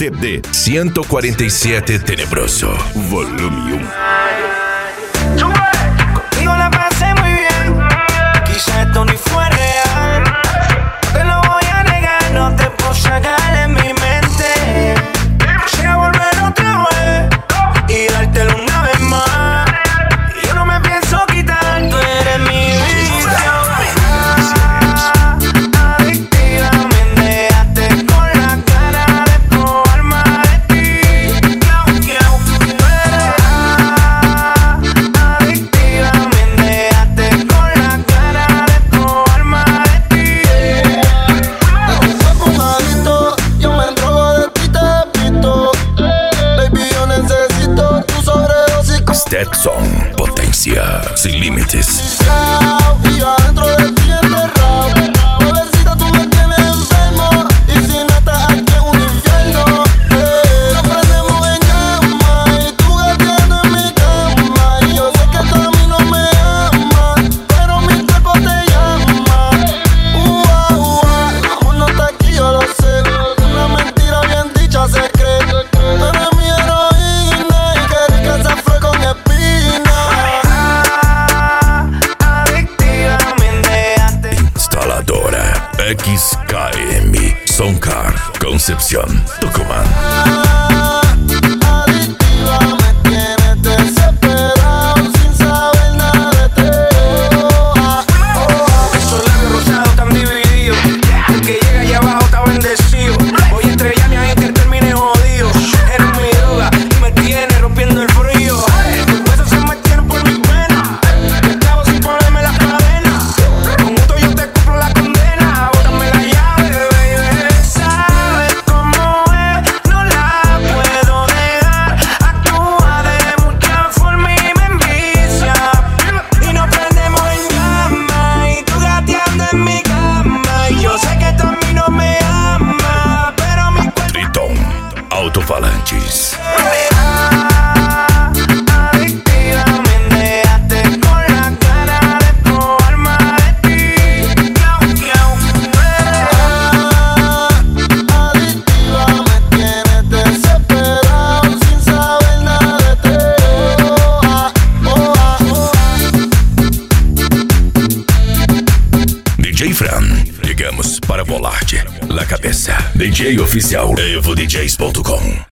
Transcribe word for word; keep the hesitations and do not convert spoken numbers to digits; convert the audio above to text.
C D ciento cuarenta y siete Tenebroso, volume uno. Contigo la pasé muy bien, quizá esto ni fue real. No te lo voy a negar, no te puedo sacar en mi mente. Quisiera volver otra vez y dártelo una vez más. Y yo no me pienso quitar, tú eres mi vicio. Adictiva, me dejaste con la cara de probar más de ti. Tú eres adictiva, me dejaste con la cara de probar más de ti. Fue un adicto, yo me drogo de ti, te pito. Baby, yo necesito tu sobredosis con Stetson, potencia sin límites. y yo adentro de ti enterrado. Pobrecita, tú me tienes enfermo y si no estás aquí es un infierno. Eh, Nos prendemos en llama y tú gateando en mi cama. Y yo sé que tú a mí no me amas, pero mi cuerpo te llama. Ua, ua, el amor no está aquí, yo lo sé. Una mentira bien dicha se cree. Tú eres mi heroína y qué rica esa flor con espina. Adictiva, me dejaste. Instaladora X K M Soncar, Concepción, Tucumán. Adictiva, me tienes desesperado sin saber nada de ti. Esos labios rosados están divididos. El que llega allá abajo está bendecido. Voy a estrellarme ahí que termine jodido. Eres mi droga y me tienes rompiendo el frío. Tus besos se metieron por mis venas. Esclavo sin ponerme las cadenas. Con gusto yo te cumplo la condena. Bótame la llave, baby. Sabes cómo es, no la puedo dejar. Actúa de mucha forma y me envicia. Y nos prendemos en llama y tú gateando en mi cama. Y yo sé que tú a mí no me amas, pero mi cuerpo Tritón, Autofalanges. adictiva, me dejaste con la cara de probar más de ti. Adictiva, me tienes desesperado sin saber nada de ti. Oh, oh, D J Fran, llegamos para volarte la cabeça. D J oficial, evo d js ponto com.